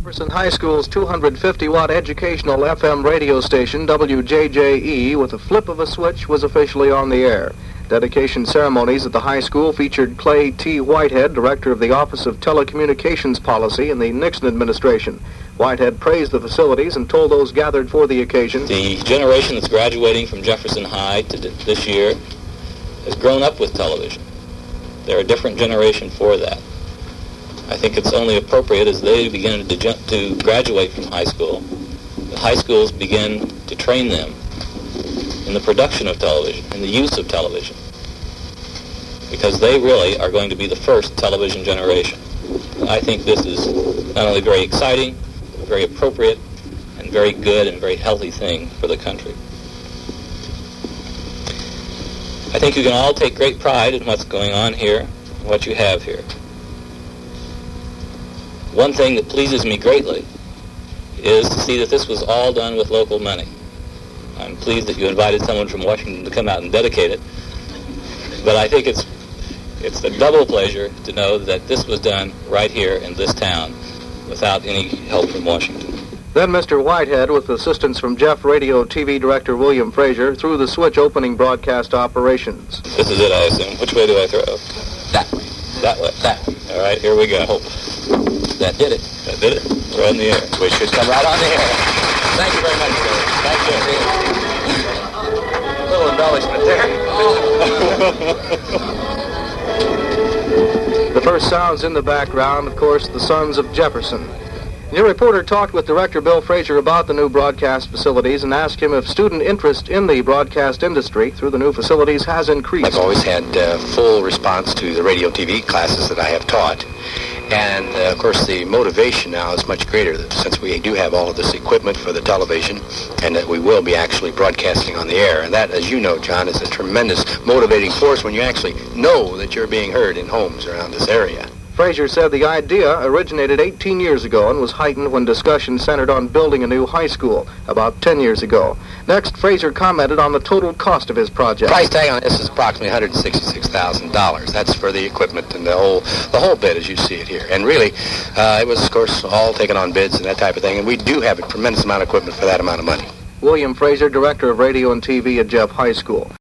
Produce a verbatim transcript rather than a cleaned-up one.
Jefferson High School's two hundred fifty watt educational F M radio station, W J J E, with a flip of a switch, was officially on the air. Dedication ceremonies at the high school featured Clay T. Whitehead, director of the Office of Telecommunications Policy in the Nixon administration. Whitehead praised the facilities and told those gathered for the occasion, "The generation that's graduating from Jefferson High to d- this year has grown up with television. They're a different generation for that. I think it's only appropriate as they begin to, ju- to graduate from high school, the high schools begin to train them in the production of television, in the use of television, because they really are going to be the first television generation. I think this is not only very exciting, but very appropriate and very good and very healthy thing for the country. I think you can all take great pride in what's going on here, and what you have here. One thing that pleases me greatly is to see that this was all done with local money. I'm pleased that you invited someone from Washington to come out and dedicate it, but I think it's it's a double pleasure to know that this was done right here in this town without any help from Washington. Then Mister Whitehead, with assistance from Jeff Radio T V Director William Frazier, threw the switch opening broadcast operations. This is it, I assume. Which way do I throw? That way. That way. That way. All right, here we go. That did it. That did it. We're on the air. We should come right on the air. Thank you very much, sir. Thank you. A little embellishment there. The first sounds in the background, of course, the Sons of Jefferson. Your reporter talked with Director Bill Frazier about the new broadcast facilities and asked him if student interest in the broadcast industry through the new facilities has increased. I've always had uh, full response to the radio T V classes that I have taught. And, uh, of course, the motivation now is much greater since we do have all of this equipment for the television and that we will be actually broadcasting on the air. And that, as you know, John, is a tremendous motivating force when you actually know that you're being heard in homes around this area. Frazier said the idea originated eighteen years ago and was heightened when discussion centered on building a new high school about ten years ago. Next, Frazier commented on the total cost of his project. Price tag on this is approximately one hundred sixty-six thousand dollars. That's for the equipment and the whole the whole bit as you see it here. And really, uh, it was, of course, all taken on bids and that type of thing. And we do have a tremendous amount of equipment for that amount of money. William Frazier, Director of Radio and T V at Jeff High School.